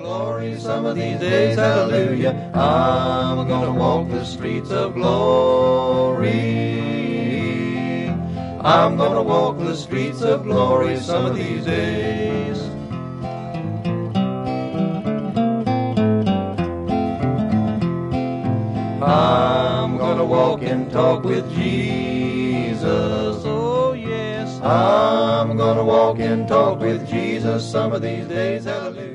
glory some of these days, hallelujah. I'm gonna walk the streets of glory. I'm gonna walk the streets of glory some of these days. I'm gonna walk and talk with Jesus, oh yes. I'm gonna walk and talk with Jesus some of these days, hallelujah.